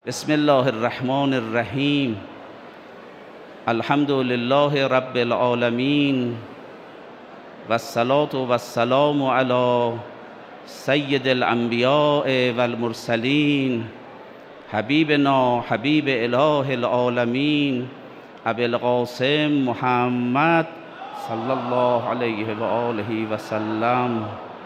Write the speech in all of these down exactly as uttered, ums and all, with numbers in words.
بسم الله الرحمن الرحیم. الحمد لله رب العالمین و الصلاة و السلام علی سید الانبیاء و المرسلین حبیبنا حبیب اله العالمین ابی القاسم محمد صلی الله علیه و آله و سلم.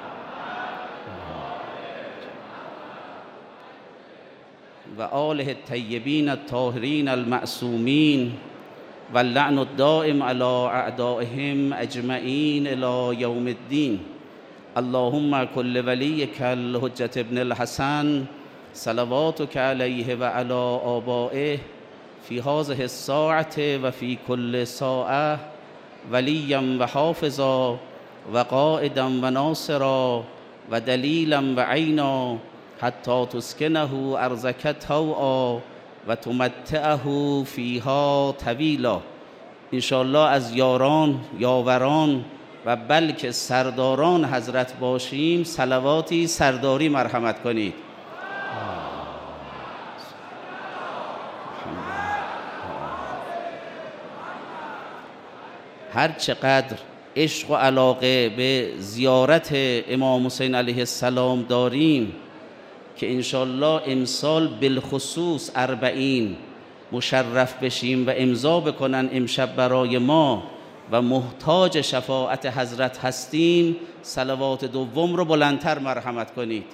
و آله الطیبین الطاهرین المعصومین و اللعن الدائم علی اعدائهم اجمعین الی یوم الدین. اللهم کل ولیک الحجة ابن الحسن صلواتک علیه و علی آبائه فی هذه الساعة و فی کل ساعة ولیا و حافظا و قائدا و ناصرا و دلیلا و عینا حتی تسکنه ارضک طوعا و تمتعه فیها طویلا. انشاءالله از یاران، یاوران و بلکه سرداران حضرت باشیم. صلواتی سرداری مرحمت کنید. هر چقدر عشق و علاقه به زیارت امام حسین علیه السلام داریم که انشاءالله امسال بالخصوص اربعین مشرف بشیم و امضا بکنن امشب برای ما و محتاج شفاعت حضرت هستیم، صلوات دوم رو بلندتر مرحمت کنید.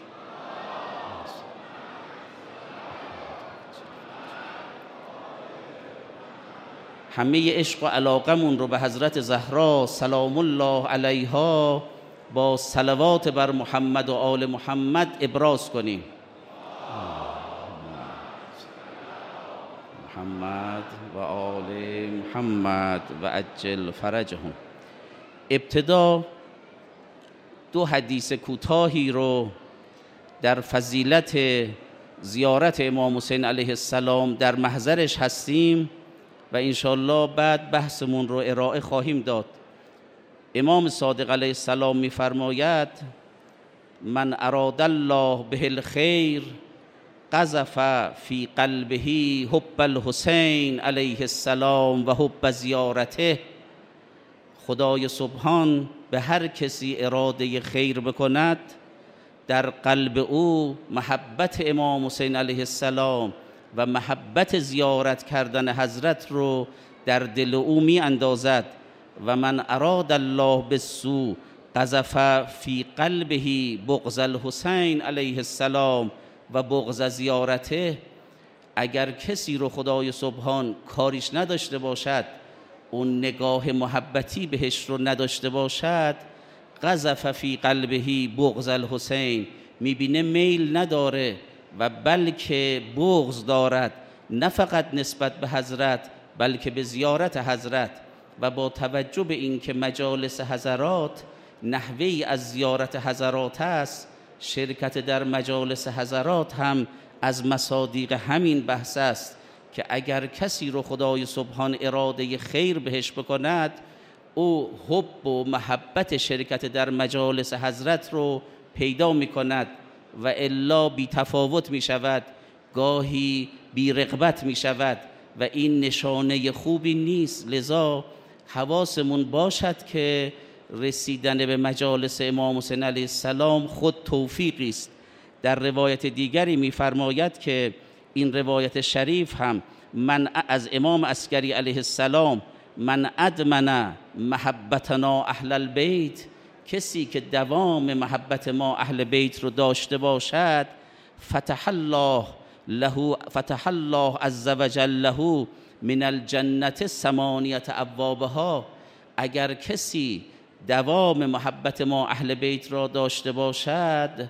همه عشق و علاقمون رو به حضرت زهرا سلام الله علیها با صلوات بر محمد و آل محمد ابراز کنیم. محمد و آل محمد و عجل فرجهم. ابتدا دو حدیث کوتاهی رو در فضیلت زیارت امام حسین علیه السلام در محضرش هستیم و انشاءالله بعد بحثمون رو ارائه خواهیم داد. امام صادق علیه السلام می‌فرماید من اراد الله به الخیر قذف فی قلبه حب الحسین علیه السلام و حب زیارته. خدای سبحان به هر کسی اراده خیر بکند در قلب او محبت امام حسین علیه السلام و محبت زیارت کردن حضرت رو در دل او می اندازد. و من اراد الله بالسوء قذف فی قلبه بغض الحسین علیه السلام و بغض زیارته. اگر کسی رو خدای سبحان کاریش نداشته باشد، اون نگاه محبتی بهش رو نداشته باشد، قذف فی قلبه بغض الحسین، میبینه میل نداره و بلکه بغض دارد، نه فقط نسبت به حضرت بلکه به زیارت حضرت. و با توجه به این که مجالس حضرات نحوی از زیارت حضرات است، شرکت در مجالس حضرات هم از مصادیق همین بحث است که اگر کسی رو خدای سبحان اراده خیر بهش بکند، او حب و محبت شرکت در مجالس حضرت رو پیدا می کند و الا بی تفاوت می شود، گاهی بی رغبت می شود و این نشانه خوبی نیست. لذا حواسمون باشد که رسیدن به مجالس امام حسین علیه السلام خود توفیقی است. در روایت دیگری می‌فرماید که این روایت شریف هم من از امام عسکری علیه السلام، من ادمن محبتنا اهل البیت، کسی که دوام محبت ما اهل بیت رو داشته باشد، فتح الله له فتح الله عز وجل له من الجنت ثمانیة ابوابها. اگر کسی دوام محبت ما اهل بیت را داشته باشد،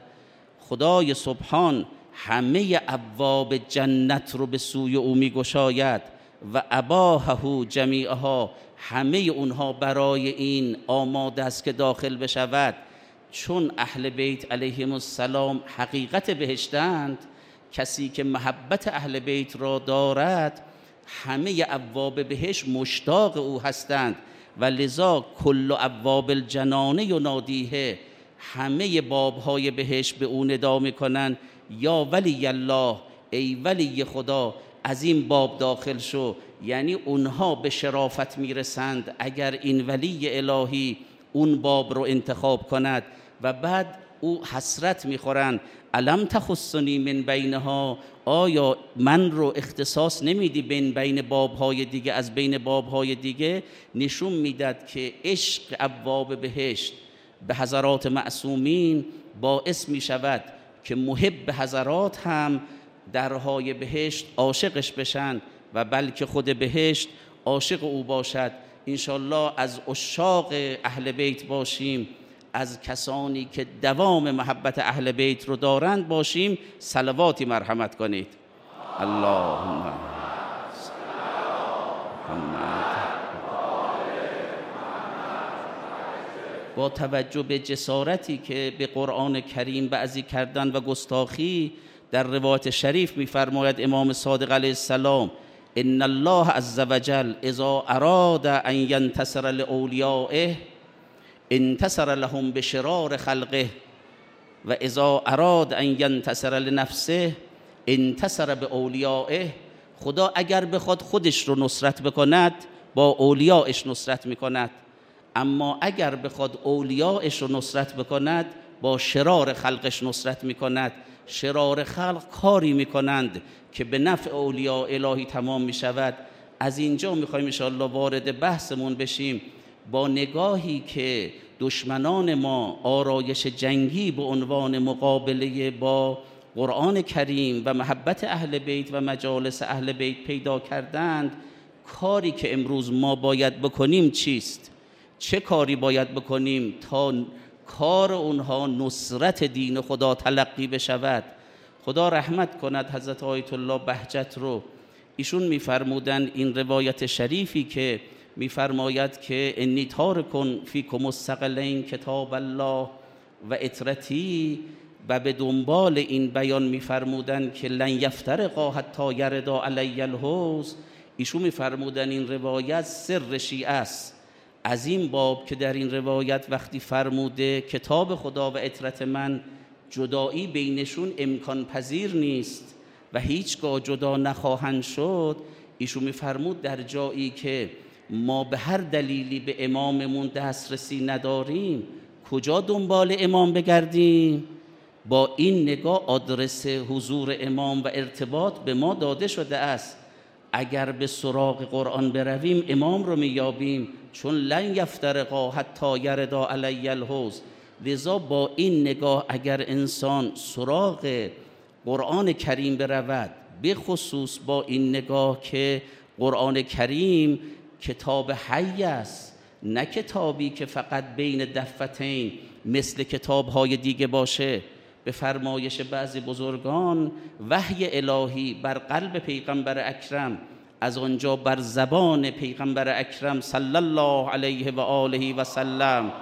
خدای سبحان همه ابواب جنت رو به سوی او می گشاید و اباهه جمیعها، همه اونها برای این آماده است که داخل بشود. چون اهل بیت علیهم السلام حقیقت بهشتند، کسی که محبت اهل بیت را دارد همه ابواب بهشت مشتاق او هستند و لذا کل ابواب الجنان ینادیه، همه بابهای بهشت به او ندا میکنند یا ولی الله ای ولی خدا از این باب داخل شو. یعنی اونها به شرافت میرسند اگر این ولی الهی اون باب رو انتخاب کند و بعد او حسرت میخورند الم تخصنی من بینها، آیا من رو اختصاص نمیدی بین بین بابهای دیگه از بین بابهای دیگه. نشون میداد که عشق ابواب بهشت به حضرات معصومین باعث میشود که محب حضرات هم درهای بهشت عاشقش بشن و بلکه خود بهشت عاشق او باشد. انشالله از عشاق اهل بیت باشیم، از کسانی که دوام محبت اهل بیت رو دارند باشیم. صلواتی مرحمت کنید. اللهم با توجه به جسارتی که به قرآن کریم بعضی کردن و گستاخی، در روایت شریف می‌فرماید امام صادق علیه السلام ان الله عز وجل اذا اراد ان ينتصر لاولیائه انتصر لهم بشرار خلقه و اذا اراد ان ینتصر لنفسه انتصر به اولیائه. خدا اگر بخواد خودش رو نصرت بکند با اولیاءش نصرت میکند، اما اگر بخواد اولیاءش رو نصرت بکند با شرار خلقش نصرت میکند. شرار خلق کاری میکنند که به نفع اولیاء الهی تمام میشود. از اینجا میخوایم ان شاءالله وارد بحثمون بشیم با نگاهی که دشمنان ما آرایش جنگی به عنوان مقابله با قرآن کریم و محبت اهل بیت و مجالس اهل بیت پیدا کردند. کاری که امروز ما باید بکنیم چیست؟ چه کاری باید بکنیم تا کار اونها نصرت دین خدا تلقی بشود؟ خدا رحمت کند حضرت آیت الله بهجت رو. ایشون میفرمودن این روایت شریفی که میفرماید که انی تارکن فیکم الثقلین کتاب الله و اطرتی، و به دنبال این بیان میفرمودن که لن یفترقا حتی یردا علی الحوض. ایشون میفرمودن این روایت سر شیعه است. از این باب که در این روایت وقتی فرموده کتاب خدا و اطرت من، جدایی بینشون امکان پذیر نیست و هیچگاه جدا نخواهند شد. ایشون میفرمود در جایی که ما به هر دلیلی به اماممون دسترسی نداریم کجا دنبال امام بگردیم؟ با این نگاه آدرس حضور امام و ارتباط به ما داده شده است. اگر به سراغ قرآن برویم امام رو میابیم، چون لن یفترقا حتی یردا علی الحوض. لذا با این نگاه اگر انسان سراغ قرآن کریم برود، به خصوص با این نگاه که قرآن کریم کتاب حی است، نه کتابی که فقط بین دفتین مثل کتاب‌های دیگه باشه. به فرمایش بعضی بزرگان وحی الهی بر قلب پیغمبر اکرم، از آنجا بر زبان پیغمبر اکرم صلی الله علیه و آله و سلم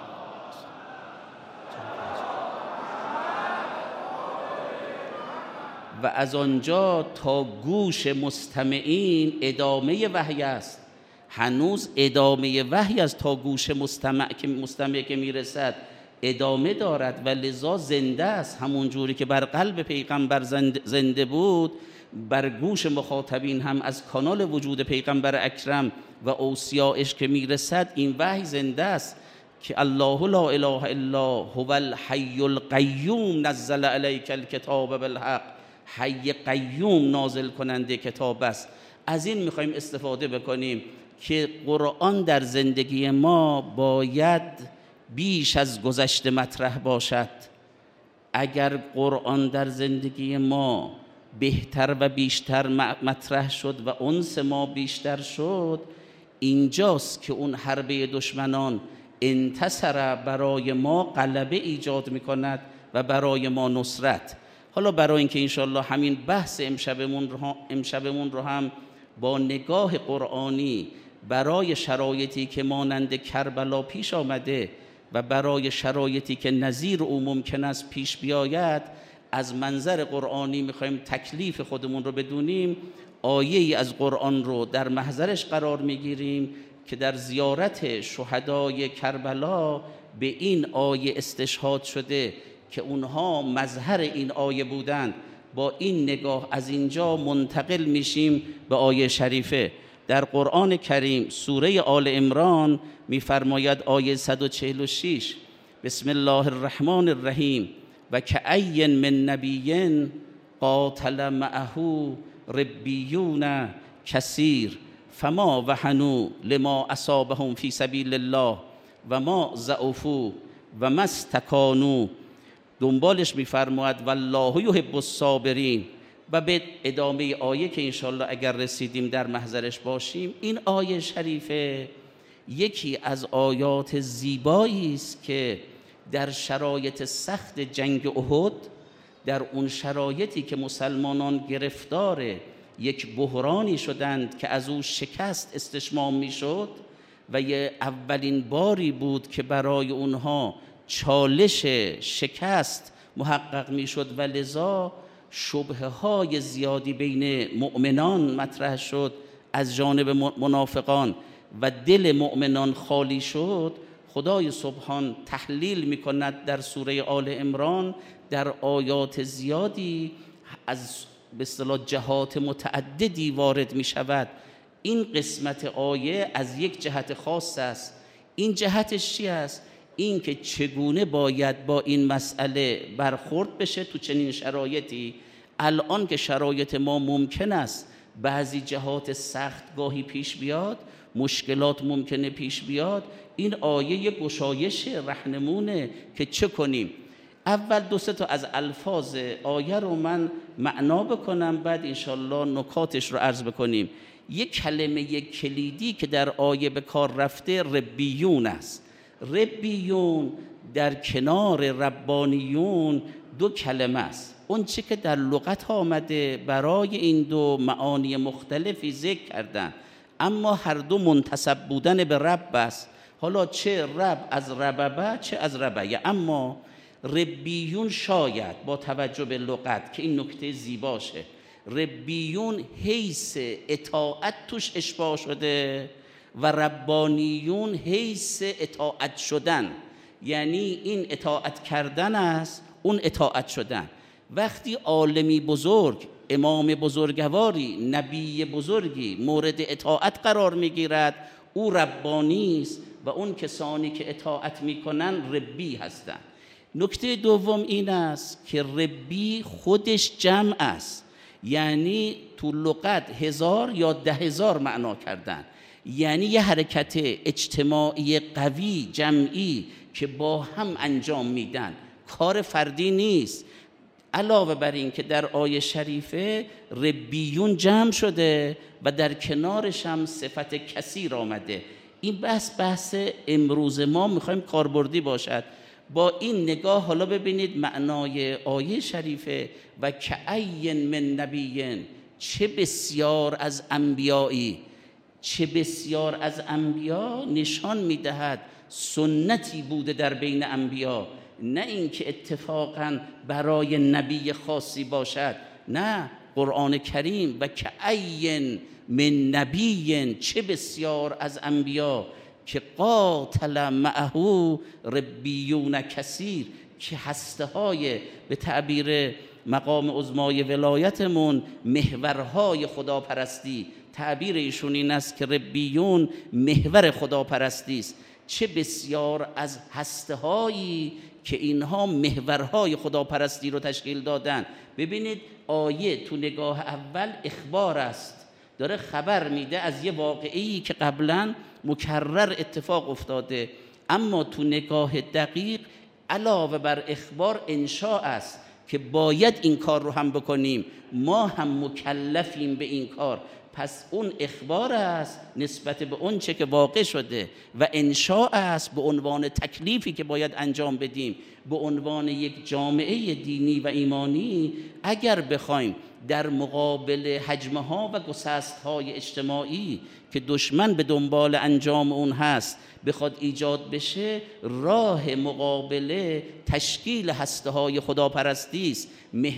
و از آنجا تا گوش مستمعین ادامه وحی است. هنوز ادامه وحی است تا گوش مستمع که مستمع که میرسد ادامه دارد و لذا زنده است. همون جوری که بر قلب پیغمبر زنده بود، بر گوش مخاطبین هم از کانال وجود پیغمبر اکرم و اوصیاش که میرسد این وحی زنده است که الله لا اله الا هو الحی القیوم نزل علیک الکتاب بالحق. حی قیوم نازل کننده کتاب است. از این میخوایم استفاده بکنیم که قرآن در زندگی ما باید بیش از گذشته مطرح باشد. اگر قرآن در زندگی ما بهتر و بیشتر مطرح شد و انس ما بیشتر شد، اینجاست که اون حربه دشمنان انتصر برای ما غلبه ایجاد میکند و برای ما نصرت. حالا برای اینکه انشالله همین بحث امشبمون رو, امشبمون رو هم با نگاه قرآنی برای شرایطی که مانند کربلا پیش آمده و برای شرایطی که نظیر او ممکن است پیش بیاید، از منظر قرآنی میخوایم تکلیف خودمون رو بدونیم. آیه‌ای از قرآن رو در محضرش قرار میگیریم که در زیارت شهدای کربلا به این آیه استشهاد شده که اونها مظهر این آیه بودند با این نگاه از اینجا منتقل میشیم به آیه شریفه. در قرآن کریم سوره آل عمران میفرماید آیه صد و چهل و شش بسم الله الرحمن الرحیم و کأی من نبی قاتل معه ربیون کثیر فما وهنوا لما اصابهم فی سبیل الله و ما ضعفوا و ما استکانوا. دنبالش میفرماید والله یحب الصابرین. و به ادامه آیه که انشالله اگر رسیدیم در محضرش باشیم، این آیه شریفه یکی از آیات زیبایی است که در شرایط سخت جنگ احد، در اون شرایطی که مسلمانان گرفتار یک بحرانی شدند که از او شکست استشمام میشد و یه اولین باری بود که برای اونها چالش شکست محقق میشد و لذا شبهه های زیادی بین مؤمنان مطرح شد از جانب منافقان و دل مؤمنان خالی شد. خدای سبحان تحلیل میکند در سوره آل عمران در آیات زیادی از به اصطلاح جهات متعددی وارد می شود. این قسمت آیه از یک جهت خاص است. این جهتش چی است؟ این که چگونه باید با این مسئله برخورد بشه تو چنین شرایطی. الان که شرایط ما ممکن است بعضی جهات سخت گاهی پیش بیاد، مشکلات ممکنه پیش بیاد، این آیه یک گشایش رهنمونه که چه کنیم. اول دو سه تا از الفاظ آیه رو من معنا بکنم، بعد انشالله نکاتش رو عرض بکنیم. یک کلمه یک کلیدی که در آیه به کار رفته ربیون است. ربیون در کنار ربانیون دو کلمه است. اون چی که در لغت آمده برای این دو معانی مختلفی ذکر کردن، اما هر دو منتسب بودن به رب است. حالا چه رب از رببه چه از ربیه، اما ربیون شاید با توجه به لغت که این نکته زیباشه، ربیون حیث اطاعت توش اشباع شده و ربانیون حیث اطاعت شدن، یعنی این اطاعت کردن است، اون اطاعت شدن. وقتی عالمی بزرگ، امام بزرگواری، نبی بزرگی مورد اطاعت قرار میگیرد، او ربانی است و اون کسانی که اطاعت میکنن ربی هستند. نکته دوم این است که ربی خودش جمع است، یعنی تو لغت هزار یا ده هزار معنا کردن، یعنی یه حرکت اجتماعی قوی جمعی که با هم انجام میدن، کار فردی نیست. علاوه بر این که در آیه شریفه ربیون جمع شده و در کنارش هم صفت کثیر آمده. این بحث بحث امروز ما میخوایم کاربردی باشد. با این نگاه حالا ببینید معنای آیه شریفه و کأی من نبی، چه بسیار از انبیایی، چه بسیار از انبیا نشان میدهد سنتی بوده در بین انبیا، نه اینکه اتفاقا برای نبی خاصی باشد. نه، قرآن کریم و کأی من نبی، چه بسیار از انبیا که قاتل معه ربیون کثیر، که هسته های به تعبیر مقام عظمای ولایتمون محورهای خداپرستی، تعبیر ایشون این است که ربیون محور خداپرستی است. چه بسیار از هسته هایی که اینها محورهای خداپرستی رو تشکیل دادن. ببینید آیه تو نگاه اول اخبار است، داره خبر میده از یه واقعی که قبلا مکرر اتفاق افتاده، اما تو نگاه دقیق علاوه بر اخبار انشاء است که باید این کار رو هم بکنیم، ما هم مکلفیم به این کار. پس اون اخبار است نسبت به اون چه که واقع شده و انشاء است به عنوان تکلیفی که باید انجام بدیم به عنوان یک جامعه دینی و ایمانی. اگر بخوایم در مقابل حجمه ها و گسست های اجتماعی که دشمن به دنبال انجام اون هست بخواد ایجاد بشه، راه مقابله تشکیل هسته های خداپرستی است،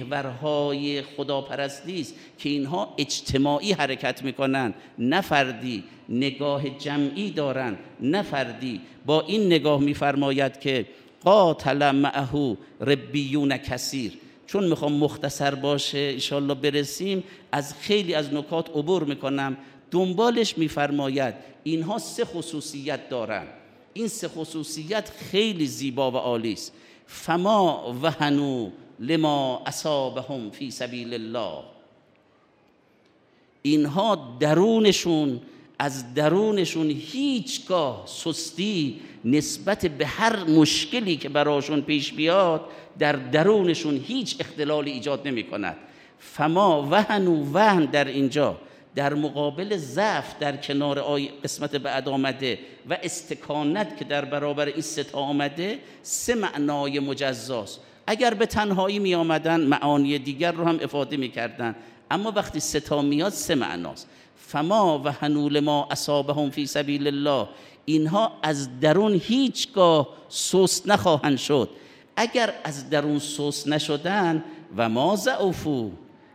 محورهای خداپرستی است که اینها اجتماعی حرکت میکنن، نه فردی، نگاه جمعی دارن، نه فردی. با این نگاه میفرماید که قاتل معه ربیون کثیر، چون میخوام مختصر باشه انشالله برسیم، از خیلی از نکات عبور میکنم. دنبالش میفرماید اینها سه خصوصیت دارن، این سه خصوصیت خیلی زیبا و عالی است. فما وهنوا لما اصابهم فی سبیل الله، اینها درونشون، از درونشون هیچگاه سستی نسبت به هر مشکلی که براشون پیش بیاد در درونشون هیچ اختلالی ایجاد نمی کند. فما وهنوا، وهن در اینجا در مقابل ضعف در کنار آیه قسمت بعد آمده و استکانت که در برابر این سه تا آمده، سه معنای مجزاست. اگر به تنهایی می آمدن معانی دیگر رو هم افاده می کردن، اما وقتی سه تا میاد سه معناست. فما وهنوا لما اصابهم فی سبیل الله، اینها از درون هیچگاه سست نخواهند شد. اگر از درون سست نشدن و ما ضعفوا،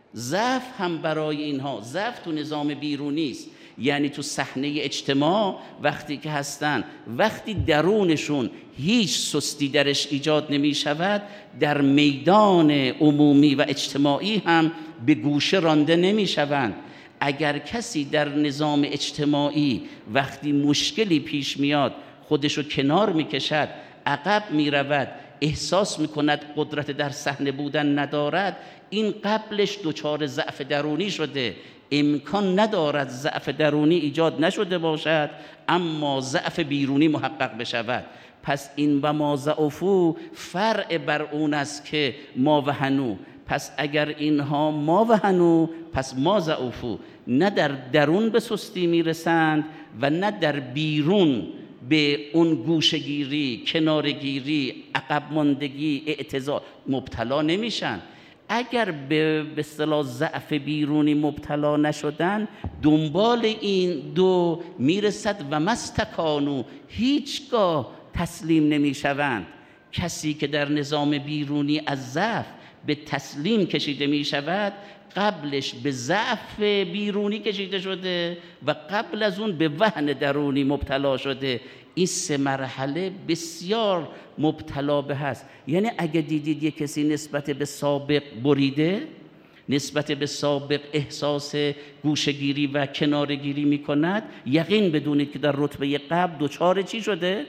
ضعف هم برای اینها، ضعف تو نظام بیرونی است، یعنی تو صحنه اجتماع وقتی که هستن، وقتی درونشون هیچ سستی درش ایجاد نمی شود، در میدان عمومی و اجتماعی هم به گوشه رانده نمی شوند. اگر کسی در نظام اجتماعی وقتی مشکلی پیش میاد خودشو کنار میکشد، عقب میرود، احساس میکند قدرت در صحنه بودن ندارد، این قبلش دچار ضعف درونی شده. امکان ندارد ضعف درونی ایجاد نشده باشد اما ضعف بیرونی محقق بشود. پس این و ما ضعفوا فرع بر اون است که ما وهنوا. پس اگر اینها ما وهنوا، پس ما ضعفوا، نه در درون به سستی میرسند و نه در بیرون به اون گوشگیری، کنارگیری، عقب ماندگی، اعتزال مبتلا نمیشن. اگر به اصطلاح ضعف بیرونی مبتلا نشدن، دنبال این دو میرسد و مستکانو، هیچگاه تسلیم نمیشوند. کسی که در نظام بیرونی از ضعف به تسلیم کشیده می شود، قبلش به ضعف بیرونی کشیده شده و قبل از اون به وهن درونی مبتلا شده. این سه مرحله بسیار مبتلا به هست. یعنی اگه دیدید یک کسی نسبت به سابق بریده، نسبت به سابق احساس گوشگیری و کنارگیری می کند، یقین بدونید که در رتبه قبل دچار چی شده؟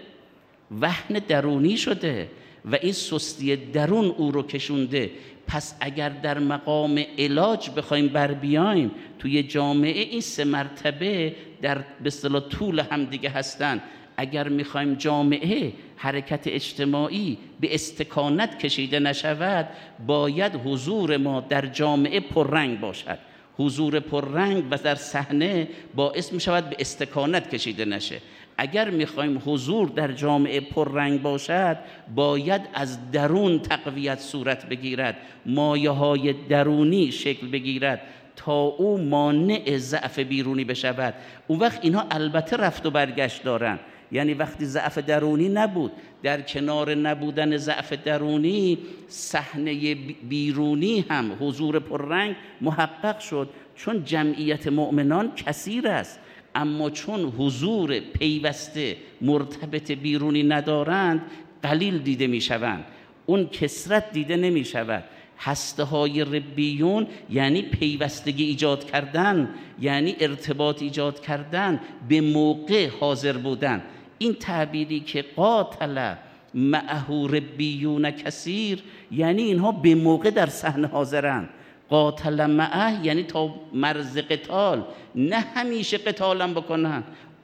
وهن درونی شده و این سستی درون او رو کشونده. پس اگر در مقام علاج بخوایم بر بیایم توی جامعه، این سه مرتبه در به اصطلاح طول هم دیگه هستن. اگر میخوایم جامعه، حرکت اجتماعی به استکانت کشیده نشود، باید حضور ما در جامعه پررنگ باشد. حضور پررنگ و در صحنه باعث میشود به استکانت کشیده نشه. اگر میخوایم حضور در جامعه پررنگ باشد، باید از درون تقویت صورت بگیرد، مایه های درونی شکل بگیرد تا او مانع ضعف بیرونی بشود. اون وقت اینها البته رفت و برگشت دارن. یعنی وقتی ضعف درونی نبود، در کنار نبودن ضعف درونی، صحنه بیرونی هم حضور پررنگ محقق شد، چون جمعیت مؤمنان کثیر است. اما چون حضور پیوسته مرتبط بیرونی ندارند، قلیل دیده می شوند، اون کثرت دیده نمی شود. هسته های ربیون یعنی پیوستگی ایجاد کردن، یعنی ارتباط ایجاد کردن، به موقع حاضر بودن. این تعبیری که قاتل معه ربیون کثیر، یعنی اینها به موقع در صحنه حاضرند. قاتل معه یعنی تا مرز قتال، نه همیشه قتالم بکنن،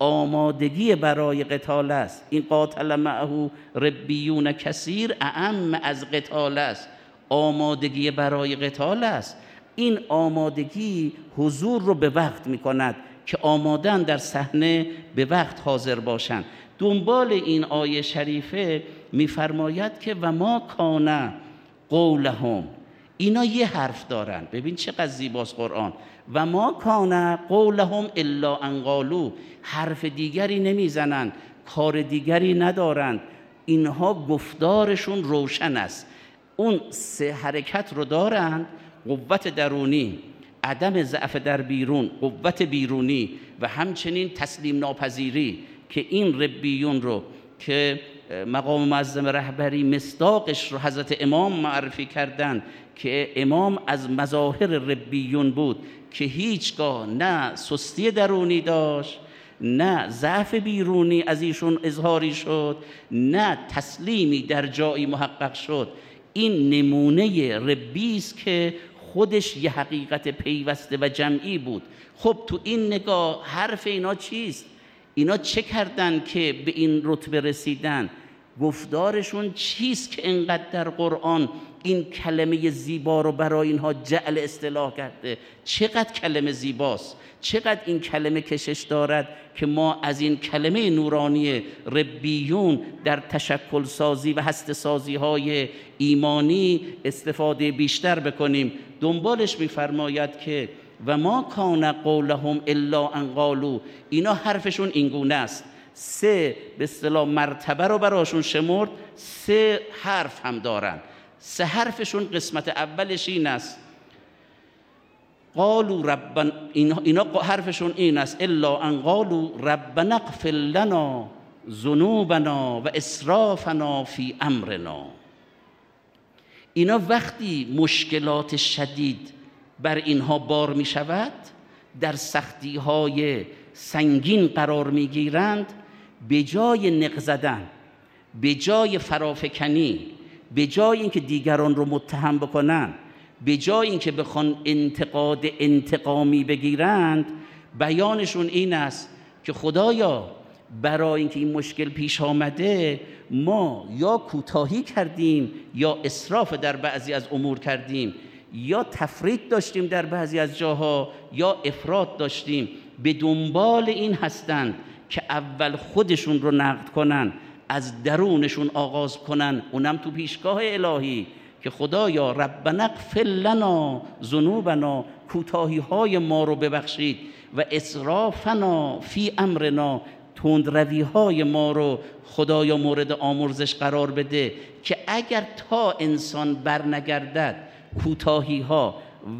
آمادگی برای قتال است. این قاتل معه ربیون کثیر اعم از قتال است، آمادگی برای قتال است. این آمادگی حضور رو به وقت می کند که آمادن در صحنه به وقت حاضر باشند. دنبال این آیه شریفه می‌فرماید که و ما کان قولهم، اینا یه حرف دارن. ببین چقدر زیباست قرآن. و ما کان قولهم الا ان قالوا، حرف دیگری نمیزنن، کار دیگری ندارند. اینها گفتارشون روشن است. اون سه حرکت رو دارند: قوت درونی، عدم ضعف در بیرون، قوت بیرونی و همچنین تسلیم ناپذیری، که این ربیون رو که مقام معظم رهبری مصداقش رو حضرت امام معرفی کردن که امام از مظاهر ربیون بود که هیچگاه نه سستی درونی داشت، نه ضعف بیرونی از ایشون اظهاری شد، نه تسلیمی در جایی محقق شد. این نمونه ربی است که خودش یه حقیقت پیوسته و جمعی بود. خب تو این نگاه حرف اینا چیست؟ اینا چه کردن که به این رتبه رسیدن؟ گفتارشون چیست که انقدر در قرآن این کلمه زیبا رو برای اینها جعل اصطلاح کرده؟ چقدر کلمه زیباست، چقدر این کلمه کشش دارد که ما از این کلمه نورانی ربیون در تشکل سازی و هست سازی های ایمانی استفاده بیشتر بکنیم. دنبالش میفرماید که و ما کان قولهم الا ان قالوا، اینا حرفشون این گونه است. سه به اصطلاح مرتبه رو براشون شمرد، سه حرف هم دارن. سه حرفشون قسمت اولش این است قالوا ربنا، اینا حرفشون این است الا ان قالوا ربنا اغفر لنا ذنوبنا و اسرافنا فی امرنا. اینا وقتی مشکلات شدید بر اینها بار می شود، در سختی های سنگین قرار می گیرند، به جای نق زدن، به جای فرافکنی، به جای اینکه دیگران رو متهم بکنن، به جای اینکه بخوان انتقاد انتقامی بگیرند، بیانشون این است که خدایا برای اینکه این مشکل پیش آمده ما یا کوتاهی کردیم یا اسراف در بعضی از امور کردیم، یا تفرید داشتیم در بعضی از جاها یا افراط داشتیم. به دنبال این هستند که اول خودشون رو نقد کنن، از درونشون آغاز کنن، اونم تو پیشگاه الهی که خدایا ربنا اغفر لنا ذنوبنا، کوتاهی های ما رو ببخشید، و اسرافنا فی امرنا، تندروی های ما رو خدایا مورد آمرزش قرار بده که اگر تا انسان برنگردد کوتاهی ها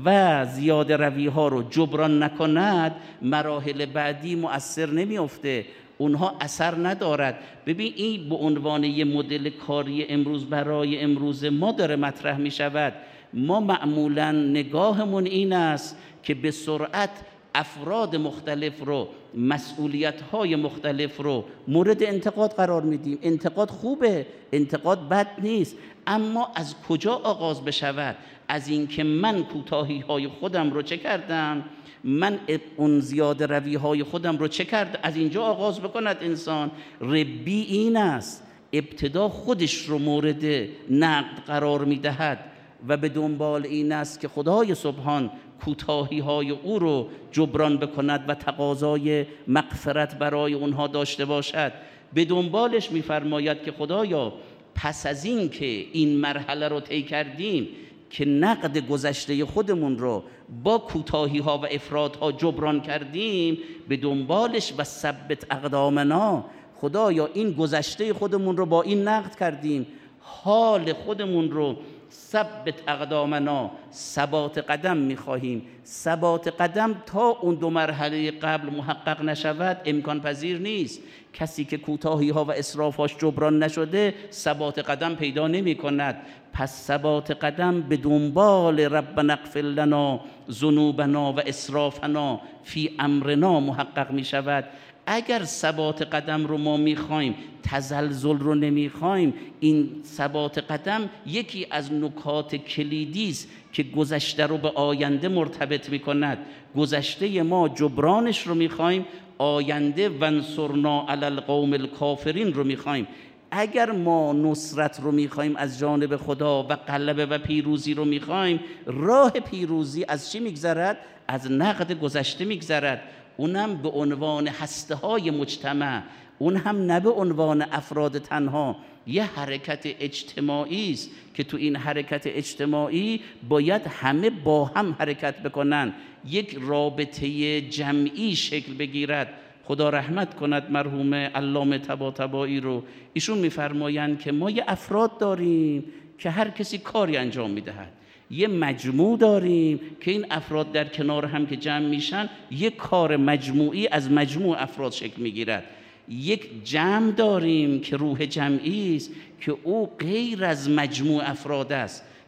و زیاده روی ها رو جبران نکند، مراحل بعدی مؤثر نمیفته، اونها اثر ندارد. ببین این به عنوان یه مدل کاری امروز برای امروز ما داره مطرح می شود. ما معمولا نگاهمون این است که به سرعت افراد مختلف رو، مسئولیت‌های مختلف رو مورد انتقاد قرار میدیم. انتقاد خوبه، انتقاد بد نیست، اما از کجا آغاز بشود؟ از اینکه من کوتاهی‌های خودم رو چه کردم، من اون زیاده روی‌های خودم رو چه کرد، از اینجا آغاز بکند انسان. ربی این است، ابتدا خودش رو مورد نقد قرار میدهد و به دنبال این است که خدای سبحان کوتاهی های او رو جبران بکند و تقاضای مغفرت برای اونها داشته باشد. به دنبالش میفرماید که خدایا پس از این که این مرحله رو طی کردیم که نقد گذشته خودمون رو با کوتاهی ها و افراط ها جبران کردیم، به دنبالش و ثبت اقدامنا، خدایا این گذشته خودمون رو با این نقد کردیم، حال خودمون رو ثبت اقدامنا، ثبات قدم میخواهیم. ثبات قدم تا اون دو مرحله قبل محقق نشود امکان پذیر نیست. کسی که کوتاهی ها و اسرافاش جبران نشده ثبات قدم پیدا نمی کند. پس ثبات قدم به دنبال ربنا اغفر لنا ذنوبنا و اسرافنا فی امرنا محقق می شود. اگر ثبات قدم رو ما میخوایم، تزلزل رو نمیخوایم، این ثبات قدم یکی از نکات کلیدی است که گذشته رو به آینده مرتبط میکند. گذشته ما جبرانش رو میخوایم، آینده وانصرنا علی القوم الکافرین رو میخوایم. اگر ما نصرت رو میخوایم از جانب خدا و غلبه و پیروزی رو میخوایم، راه پیروزی از چی میگذرد؟ از نقد گذشته میگذرد، اونم به عنوان هسته های مجتمع، اون هم نه به عنوان افراد تنها. یه حرکت اجتماعی است که تو این حرکت اجتماعی باید همه با هم حرکت بکنن، یک رابطه جمعی شکل بگیرد. خدا رحمت کند مرحوم علامه طباطبایی رو، ایشون میفرمایند که ما یه افراد داریم که هر کسی کاری انجام میدهد، یه مجموع داریم که این افراد در کنار هم که جمع میشن یک کار مجموعی از مجموع افراد شکل میگیرد. یک جمع داریم که روح جمعی است که او غیر از مجموع افراد است،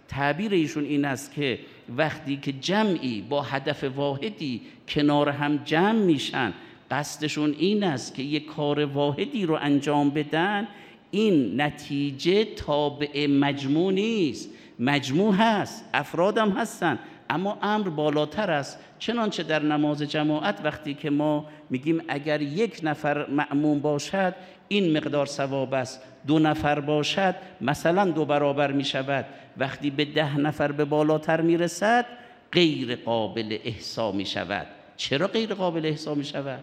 تعبیر ایشون این است که وقتی که جمعی با هدف واحدی کنار هم جمع میشن، قصدشون این است که یک کار واحدی رو انجام بدن، این نتیجه تابع مجموع نیست، مجموع هست، افرادم هستن، اما امر بالاتر است. چنانچه در نماز جماعت وقتی که ما میگیم اگر یک نفر مأموم باشد این مقدار ثواب است، دو نفر باشد مثلا دو برابر میشود، وقتی به ده نفر به بالاتر میرسد غیر قابل احصا میشود. چرا غیر قابل احصا میشود؟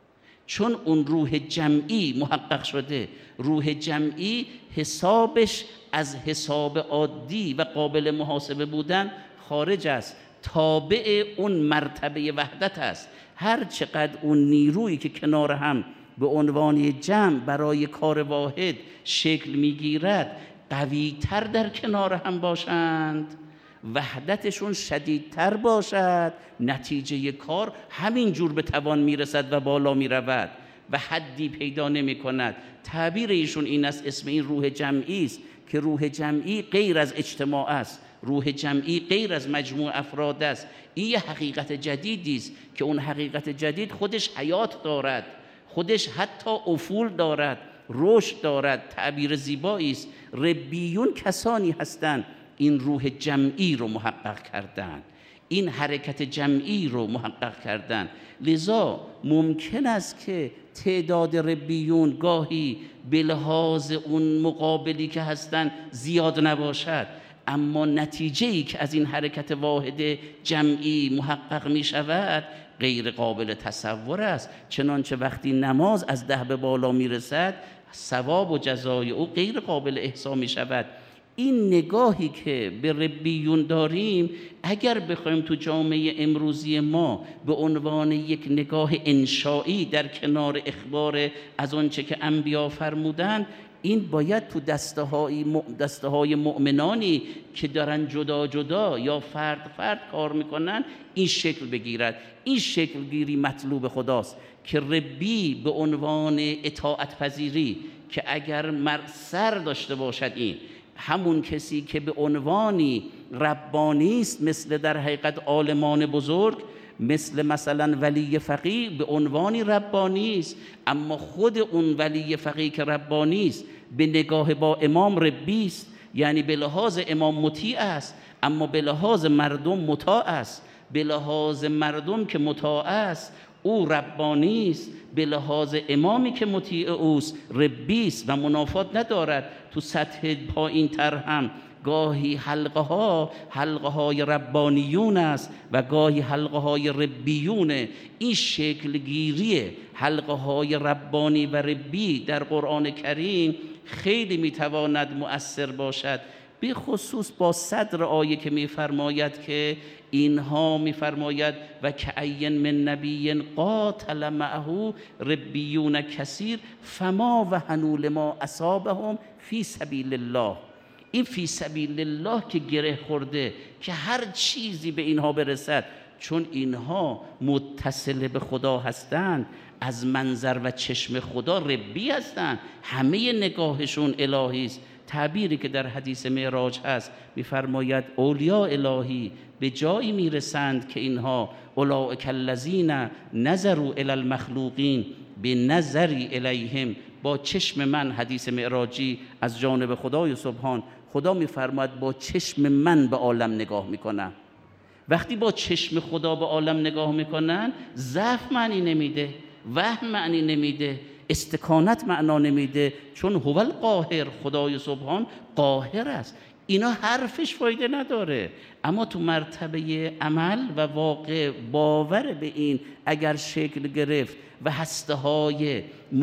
چون اون روح جمعی محقق شده. روح جمعی حسابش از حساب عادی و قابل محاسبه بودن خارج است، تابع اون مرتبه وحدت است. هر چقدر اون نیرویی که کنار هم به عنوان جمع برای کار واحد شکل میگیرد قوی‌تر در کنار هم باشند، وحدتشون شدیدتر باشد، نتیجه کار همین جور به توان میرسد و بالا میرود و حدی پیدا نمی کند. تعبیر ایشون این است، اسم این روح جمعی است که روح جمعی غیر از اجتماع است، روح جمعی غیر از مجموع افراد است. این یه حقیقت جدیدی است که اون حقیقت جدید خودش حیات دارد، خودش حتی افول دارد، رشد دارد. تعبیر زیبایی است. ربیون کسانی هستند این روح جمعی رو محقق کردن، این حرکت جمعی رو محقق کردن. لذا ممکن است که تعداد ربیون گاهی به لحاظ اون مقابلی که هستن زیاد نباشد، اما نتیجه‌ای که از این حرکت واحد جمعی محقق می شود غیر قابل تصور است. چنانچه وقتی نماز از ده به بالا می رسد ثواب و جزای او غیر قابل احصا می شود. این نگاهی که به ربیون داریم اگر بخوایم تو جامعه امروزی ما به عنوان یک نگاه انشایی در کنار اخبار از آنچه که انبیا فرمودن، این باید تو دسته های دسته های مؤمنانی که دارن جدا جدا یا فرد فرد کار میکنن این شکل بگیرد. این شکل گیری مطلوب خداست که ربی به عنوان اطاعت پذیری که اگر سر داشته باشد، این همون کسی که به عنوانی ربانی است، مثل در حقیقت عالمان بزرگ، مثل مثلا ولی فقیه به عنوانی ربانی است، اما خود اون ولی فقیه که ربانی است به نگاه با امام ربی است، یعنی به لحاظ امام مطیع است اما به لحاظ مردم مطاع است. به لحاظ مردم که مطاع است او ربانی است، به لحاظ امامی که مطیع اوست ربی است و منافات ندارد. تو سطح پایین تر هم گاهی حلقه ها حلقه های ربانیون است و گاهی حلقه های ربیونه. این شکل گیری حلقه های ربانی و ربی در قرآن کریم خیلی میتواند مؤثر باشد، به خصوص با صدر آیه که میفرماید که اینها میفرماید و کأین من نبی قاتل معه ربیون کثیر فما وهنوا لما اصابهم فی سبیل الله. این فی سبیل الله که گره خورده که هر چیزی به اینها برسد، چون اینها متصل به خدا هستند، از منظر و چشم خدا ربی هستند، همه نگاهشون الهی است. تعبیری که در حدیث معراج هست میفرماید اولیاء الهی به جایی میرسند که اینها اولئک الذین نظروا الی المخلوقین بنظری الیهم، با چشم من، حدیث معراجی از جانب خدای سبحان، خدا میفرماید با چشم من به عالم نگاه میکنم. وقتی با چشم خدا به عالم نگاه میکنن ضعف معنی نمیده، وهم معنی نمیده، استکانت معنا نمیده، چون هو القاهر، خدای سبحان قاهر است. اینا حرفش فایده نداره، اما تو مرتبه عمل و واقع باور به این اگر شکل گرفت و هسته های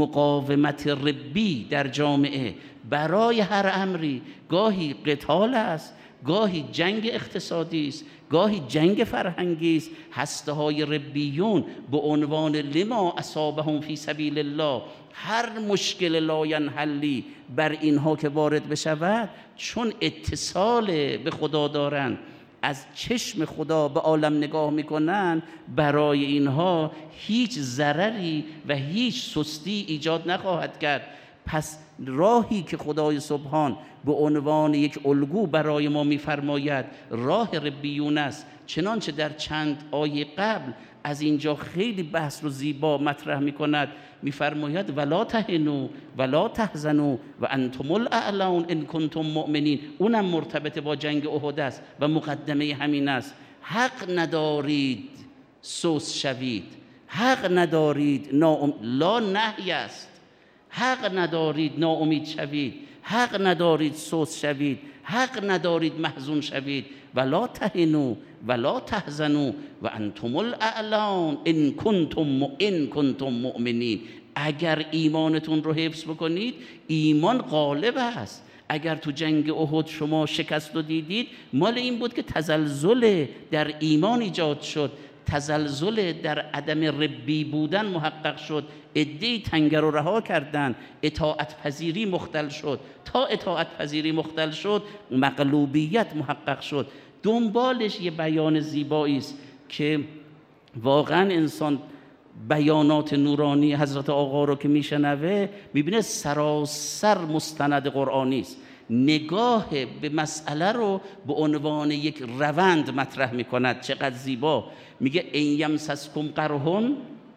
مقاومت ربی در جامعه برای هر امری، گاهی قتال است، گاهی جنگ اقتصادی است، گاهی جنگ فرهنگی است، هسته های ربیون به عنوان لما اصابهم فی سبیل الله، هر مشکل لاینحلی بر اینها که وارد بشود، چون اتصال به خدا دارند، از چشم خدا به عالم نگاه میکنن، برای اینها هیچ ضرری و هیچ سستی ایجاد نخواهد کرد. پس راهی که خدای سبحان به عنوان یک الگو برای ما میفرماید راه ربیون است، چنانچه در چند آیه قبل از اینجا خیلی بحث رو زیبا مطرح میکند، میفرماید ولا تهنوا ولا تحزنوا و انتم الاعلون ان کنتم مؤمنین. اونم مرتبط با جنگ احد است و مقدمه همین است. حق ندارید سوس شوید، حق ندارید ناام... لا نهی است، حق ندارید ناامید شوید، حق ندارید سوس شوید، حق ندارید محزون شوید. ولا تهنوا ولا تحزنوا و انتم الاعلون ان کنتم ان کنتم مؤمنین. اگر ایمانتون رو حفظ بکنید، ایمان غالب است. اگر تو جنگ احد شما شکست رو دیدید، مال این بود که تزلزل در ایمان ایجاد شد، تزلزل در عدم ربی بودن محقق شد، عده‌ای تنگه رو رها کردن، اطاعت پذیری مختل شد. تا اطاعت پذیری مختل شد، مغلوبیت محقق شد. دنبالش یه بیان زیبایی است که واقعا انسان بیانات نورانی حضرت آقا رو که میشنوه میبینه سراسر مستند قرآنی است. نگاه به مسئله رو به عنوان یک روند مطرح میکند. چقدر زیبا میگه ان یمسسکم قرح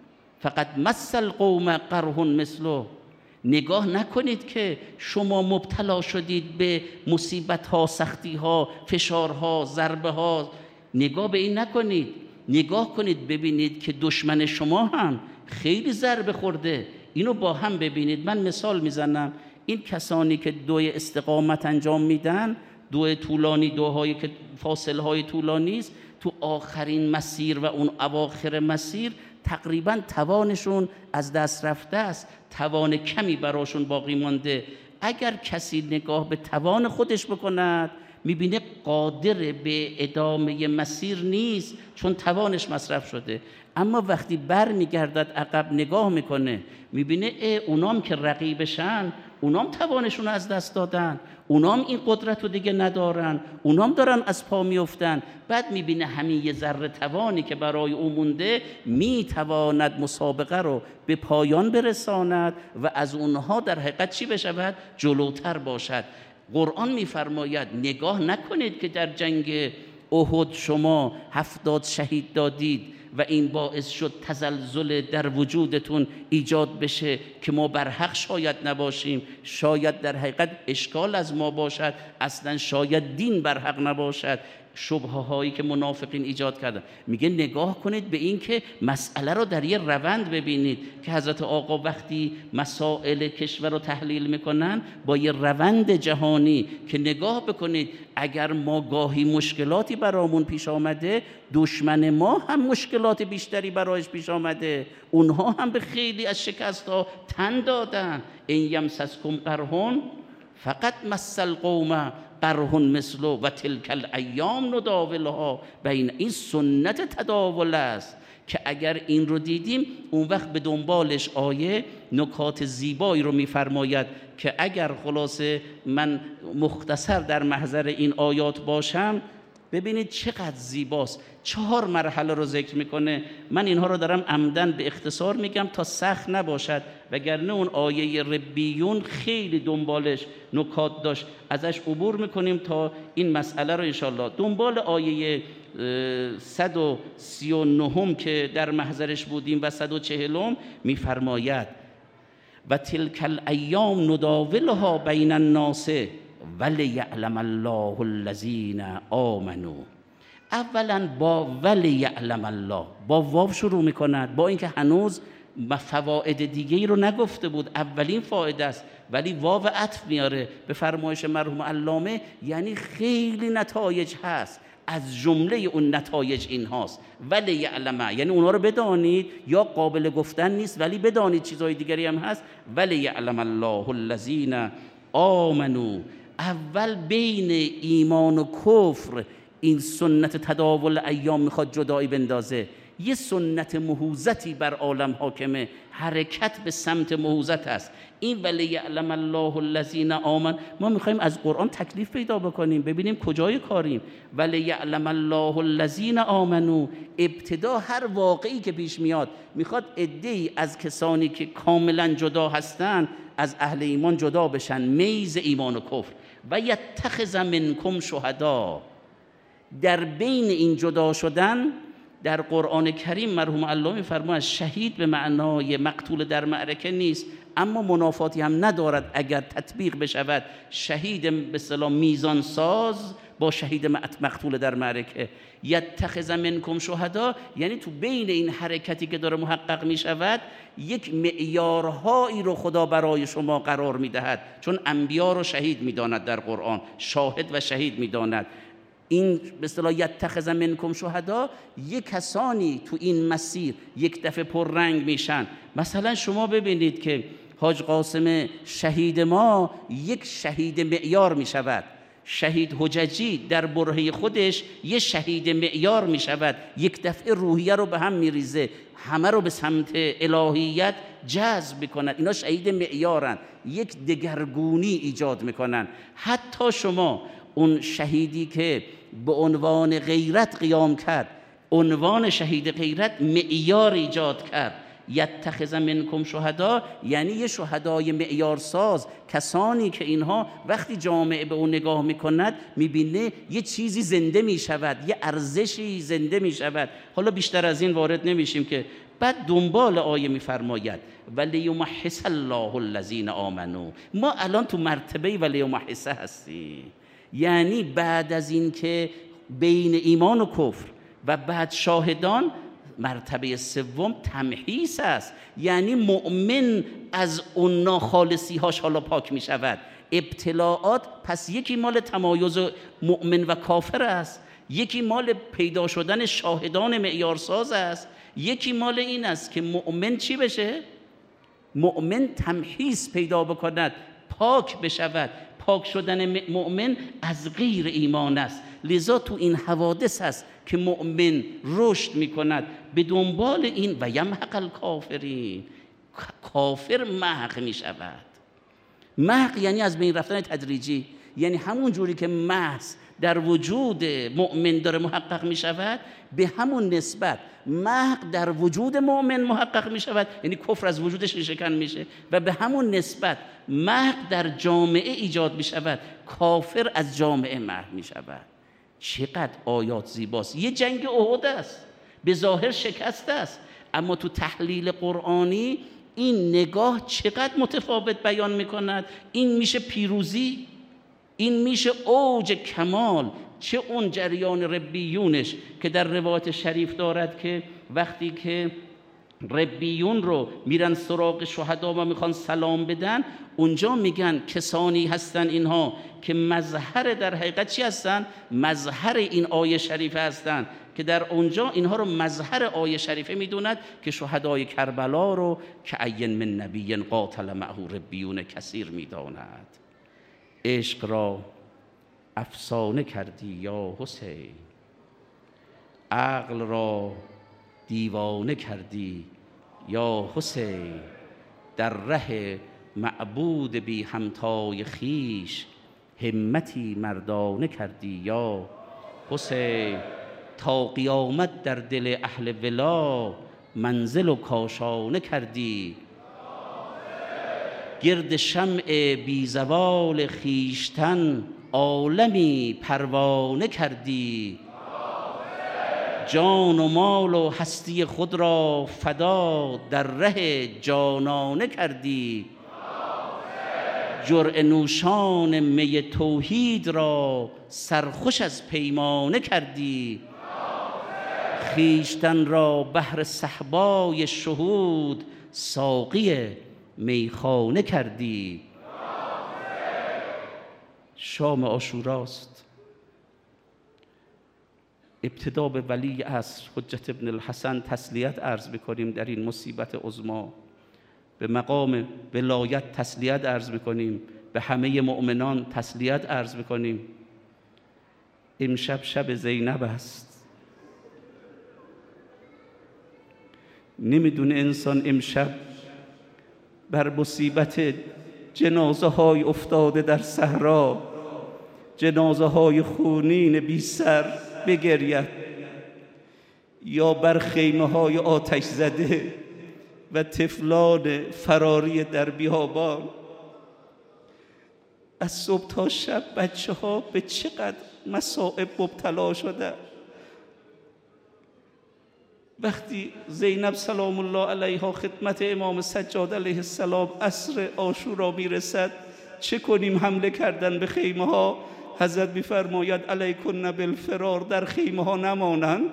فقد مس القوم قرح مثله. نگاه نکنید که شما مبتلا شدید به مصیبت ها، سختی ها، فشارها، ضربه ها. نگاه به این نکنید، نگاه کنید ببینید که دشمن شما هم خیلی ضربه خورده. اینو با هم ببینید. من مثال میزنم، این کسانی که دوی استقامت انجام میدن، دوی طولانی، دوهایی که فاصله های طولانی است، تو آخرین مسیر و اون اواخر مسیر تقریبا توانشون از دست رفته است، توان کمی براشون باقی مانده. اگر کسی نگاه به توان خودش بکند، میبینه قادر به ادامه مسیر نیست، چون توانش مصرف شده. اما وقتی بر میگردد عقب نگاه میکنه، میبینه اونام که رقیبشن، اونام توانشون از دست دادن، اونام این قدرت رو دیگه ندارن، اونام دارن از پا میافتن. بعد میبینه همین یه ذره توانی که برای اون مونده میتواند مسابقه رو به پایان برساند و از اونها در حقیقت چی بشود؟ جلوتر باشد. قرآن میفرماید نگاه نکنید که در جنگ احد شما هفتاد شهید دادید و این باعث شد تزلزل در وجودتون ایجاد بشه که ما بر حق شاید نباشیم، شاید در حقیقت اشکال از ما باشد، اصلا شاید دین بر حق نباشد، شبهه هایی که منافقین ایجاد کردن. میگه نگاه کنید به این که مسئله رو در یه روند ببینید که حضرت آقا وقتی مسائل کشور رو تحلیل میکنن با یه روند جهانی که نگاه بکنید اگر ما گاهی مشکلاتی برامون پیش آمده، دشمن ما هم مشکلات بیشتری برایش پیش آمده، اونها هم به خیلی از شکست ها تن دادن. این یمسسکم قرح فقط مس القوم قرح مثله و تلک الایام نداولها بین. این سنت تداول است که اگر این رو دیدیم، اون وقت به دنبالش آیه نکات زیبایی رو میفرماید که اگر خلاصه من مختصر در محضر این آیات باشم، ببینید چقدر زیباست. چهار مرحله رو ذکر میکنه. من اینها رو دارم عمدن به اختصار میگم تا سخت نباشد، وگرنه اون آیه ربیون خیلی دنبالش نکات داشت. ازش عبور میکنیم تا این مسئله رو انشالله. دنبال آیه صد و سی و نهم که در محضرش بودیم و صد و چهلم میفرماید و تلک الایام نداولها بین الناس ولیعلم الله الذین آمنوا. اولا با ولیعلم الله، با واو شروع میکند، با اینکه هنوز فواید دیگه رو نگفته بود، اولین فایده است، ولی واو عطف میاره به فرمایش مرحوم علامه، یعنی خیلی نتایج هست. از جمله اون نتایج این هاست ولی یعلمه، یعنی اونا رو بدانید، یا قابل گفتن نیست ولی بدانید چیزهای دیگری هم هست. ولی یعلم الله الذین آمنوا. اول بین ایمان و کفر این سنت تداول ایام میخواد جدایی بندازه. یه سنت مهوزتی بر عالم حاکمه، حرکت به سمت مهوزت است. این ولیعلم الله الذین آمنوا، ما میخوایم از قرآن تکلیف پیدا بکنیم، ببینیم کجای کاریم. ولیعلم الله الذین آمنوا، ابتدا هر واقعی که پیش میاد میخواد عده‌ای از کسانی که کاملا جدا هستن از اهل ایمان جدا بشن، میز ایمان و کفر. و یتخذ منکم شهدا، در بین این جدا شدن در قرآن کریم مرحوم الله می‌فرماید شهید به معنای مقتول در معرکه نیست، اما منافاتی هم ندارد اگر تطبیق بشود. شهید به اصطلاح میزان ساز با شهید مقتول در معرکه. یتخذ منکم شهدا یعنی تو بین این حرکتی که داره محقق میشود یک معیارهایی رو خدا برای شما قرار میدهد، چون انبیا رو شهید میداند در قرآن، شاهد و شهید میداند. این به اصطلاح یتخذ منکم شهدا، یک کسانی تو این مسیر یک دفعه پررنگ میشن. مثلا شما ببینید که حاج قاسم شهید ما یک شهید معیار میشود، شهید حججی در برهه خودش یه شهید معیار میشود، یک دفعه روحیه رو به هم میریزه، همه رو به سمت الهیت جذب میکنن. اینا شهید معیارن، یک دگرگونی ایجاد میکنن. حتی شما اون شهیدی که به عنوان غیرت قیام کرد، عنوان شهید غیرت معیار ایجاد کرد. یتخذ منکم شهدا یعنی یه شهدای معیارساز، کسانی که اینها وقتی جامعه به اون نگاه میکند میبینه یه چیزی زنده میشود، یه ارزشی زنده میشود. حالا بیشتر از این وارد نمیشیم که بعد دنبال آیه میفرماید ولیمحص الله الذین آمنوا. ما الان تو مرتبه ولیمحص هستیم، یعنی بعد از این که بین ایمان و کفر و بعد شاهدان، مرتبه سوم تمحیص است، یعنی مؤمن از اون ناخالصی هاش حالا پاک می شود. ابتلاعات پس یکی مال تمایز مؤمن و کافر است، یکی مال پیدا شدن شاهدان معیارساز است، یکی مال این است که مؤمن چی بشه؟ مؤمن تمحیص پیدا بکند، پاک بشود. پاک شدن مؤمن از غیر ایمان است. لذا تو این حوادث است که مؤمن رشد می کند. به دنبال این و یمحق الکافرین، کافر محق می شود. محق یعنی از بین رفتن تدریجی، یعنی همون جوری که محض در وجود مؤمن داره محقق می شود، به همون نسبت محق در وجود مؤمن محقق می شود، یعنی کفر از وجودش ریشه‌کن میشه، و به همون نسبت محق در جامعه ایجاد می شود، کافر از جامعه محق می شود. چقدر آیات زیباست. یه جنگ احد است، به ظاهر شکست است، اما تو تحلیل قرآنی این نگاه چقدر متفاوت بیان می کند. این میشه پیروزی، این میشه اوج کمال. چه اون جریان ربیونش که در روایت شریف دارد که وقتی که ربیون رو میرن سراغ شهدا و میخوان سلام بدن، اونجا میگن کسانی هستن اینها که مظهر، در حقیقت چی هستن؟ مظهر این آیه شریفه هستن، که در اونجا اینها رو مظهر آیه شریفه میدوند که شهدای کربلا رو که عین من نبی قاتل معه ربیون کثیر میداند. عشق را افسانه کردی یا حسین، عقل را دیوانه کردی یا حسین، در ره معبود بی همتای خیش همتی مردانه کردی یا حسین. تا قیامت در دل اهل ولا منزل و کاشانه کردی، گرد شمع بی زوال خیشتن عالمی پروانه کردی. جان و مال و هستی خود را فدا در ره جانانه کردی. جرعه نوشان می توحید را سرخوش از پیمانه کردی. خیشتن را بهر صهبای شهود ساقی میخانه کردی. شام عاشوراست. ابتدا به ولی عصر حجت ابن الحسن تسلیت عرض بکنیم در این مصیبت عظما، به مقام ولایت تسلیت عرض بکنیم، به همه مؤمنان تسلیت عرض بکنیم. امشب شب زینب است، نمیدونه انسان امشب بر مصیبت جنازه های افتاده در صحرا، جنازه های خونین بی سر بگرید یا بر خیمه های آتش زده و طفلان فراری در بیابان. از صبح تا شب بچه ها به چقدر مصائب مبتلا شده. وقتی زینب سلام الله علیها خدمت امام سجاد علیه السلام عصر عاشورا میرسد، چه کنیم؟ حمله کردن به خیمه ها. حضرت میفرماید علیکن بالفرار، در خیمه ها نمانند.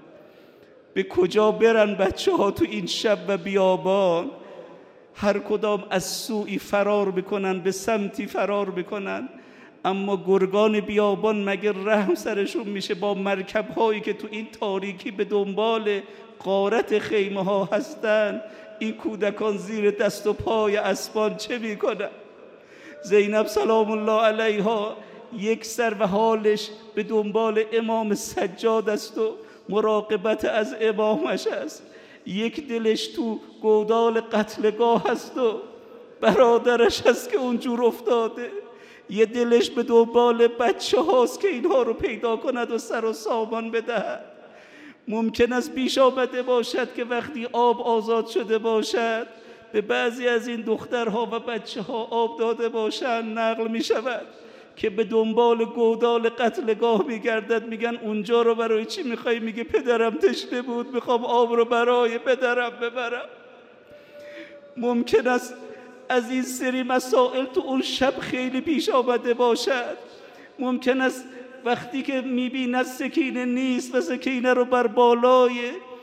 به کجا برن بچه ها تو این شب و بیابان؟ هر کدام از سوی فرار بکنن، به سمتی فرار بکنن، اما گرگان بیابان مگر رحم سرشون میشه با مرکب هایی که تو این تاریکی به دنبال غارت خیمه ها هستن؟ این کودکان زیر دست و پای اسبان چه میکنن؟ زینب سلام الله علیها یک سر و حالش به دنبال امام سجاد است و مراقبت از امامش است، یک دلش تو گودال قتلگاه است و برادرش است که اونجور افتاده، یه دلش به دنبال بچه هاست که اینها رو پیدا کند و سر و سامان بدهد. ممکن است پیش آمده باشد که وقتی آب آزاد شده باشد به بعضی از این دخترها و بچه ها آب داده باشند، نقل می شود که به دنبال گودال قتلگاه می گردد. میگن اونجا رو برای چی میخوای؟ میگه پدرم تشنه بود، میخوام آب رو برای پدرم ببرم. ممکن است از این سری مسائل تو اون شب خیلی پیش آمده باشد. ممکن است وقتی که میبیند سکینه نیست و سکینه رو بر بالای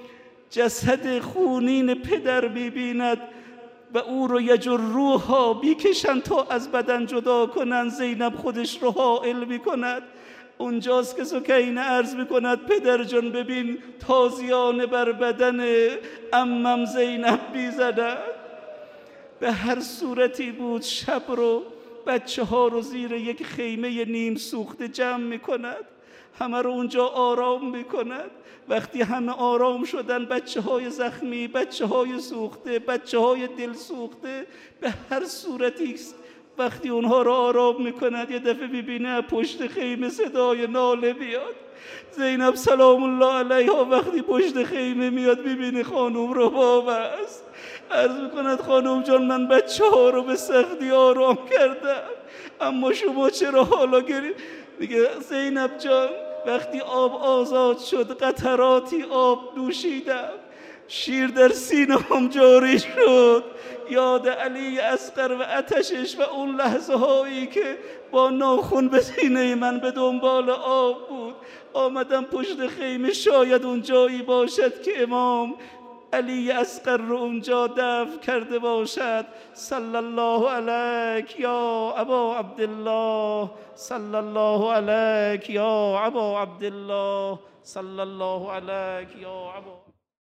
جسد خونین پدر میبیند و او رو یجروها بیکشن تا از بدن جدا کنن، زینب خودش رو حائل میکند. اونجاست که سکینه عرض میکند پدر جان ببین تازیانه بر بدن عمم زینب میزند. به هر صورتی بود شب رو بچه ها رو زیر یک خیمه نیم سوخته جمع میکند، همه رو اونجا آرام میکند. وقتی همه آرام شدن، بچه های زخمی، بچه های سوخته، بچه های دل سوخته، به هر صورتی وقتی اونها رو آرام میکند یه دفعه ببینه پشت خیمه صدای ناله بیاد. زینب سلام الله علیها وقتی پشت خیمه میاد ببینه خانم رباب است، عرض میکند خانم جان من بچه ها رو به سختی آرام کردم، اما شما چرا حالا گرید؟ میگه زینب جان وقتی آب آزاد شد قطراتی آب نوشیدم، شیر در سینه هم جاری شد، یاد علی اصغر و آتشش و اون لحظه هایی که با ناخن به سینه من به دنبال آب بود. آمدم پشت خیمه شاید اون جایی باشد که امام علی اصغر رو اونجا دفن کرده باشد. صلی الله علیک یا ابا عبدالله، صلی الله علیک یا ابا عبدالله، صلی الله علیک یا ابا